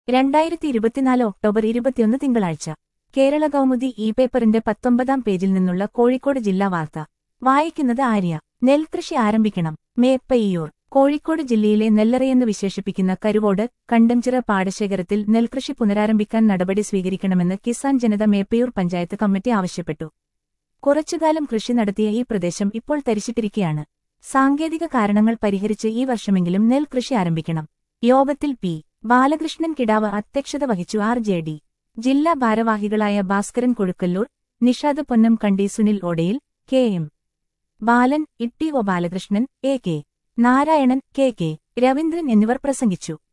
2024 October 21 തിങ്കളാഴ്ച കേരള കൗമുദി പേപ്പറിന്റെ 19-ാം പേജിൽ നിന്നുള്ള കോഴിക്കോട് ജില്ലാ വാർത്ത വായിക്കുന്നത് ആര്യ. നെൽകൃഷി ആരംഭിക്കണം. മേപ്പയ്യൂർ. കോഴിക്കോട് ജില്ലയിലെ നെല്ലറയെന്ന് വിശേഷിപ്പിക്കുന്ന കരുവോട്, കണ്ടംചിറ പാടശേഖരത്തിൽ നെൽകൃഷി പുനരാരംഭിക്കാൻ നടപടി സ്വീകരിക്കണമെന്ന് കിസാൻ ജനത മേപ്പയ്യൂർ പഞ്ചായത്ത് കമ്മിറ്റി ആവശ്യപ്പെട്ടു. കുറച്ചുകാലം കൃഷി നടത്തിയ ഈ പ്രദേശം ഇപ്പോൾ തരിശിട്ടിരിക്കുകയാണ്. സാങ്കേതിക കാരണങ്ങൾ പരിഹരിച്ച് ഈ വർഷമെങ്കിലും നെൽകൃഷി ആരംഭിക്കണം. യോഗത്തിൽ പി. ബാലകൃഷ്ണൻ കിടാവ് അധ്യക്ഷത വഹിച്ചു. RJD ജില്ലാ ഭാരവാഹികളായ ഭാസ്കരൻ കൊഴുക്കല്ലൂർ, നിഷാദ് പൊന്നം കണ്ടി, Sunil Odayil, KM Balan, Itty O Balakrishnan, AK Narayanan, KK Raveendran എന്നിവർ പ്രസംഗിച്ചു.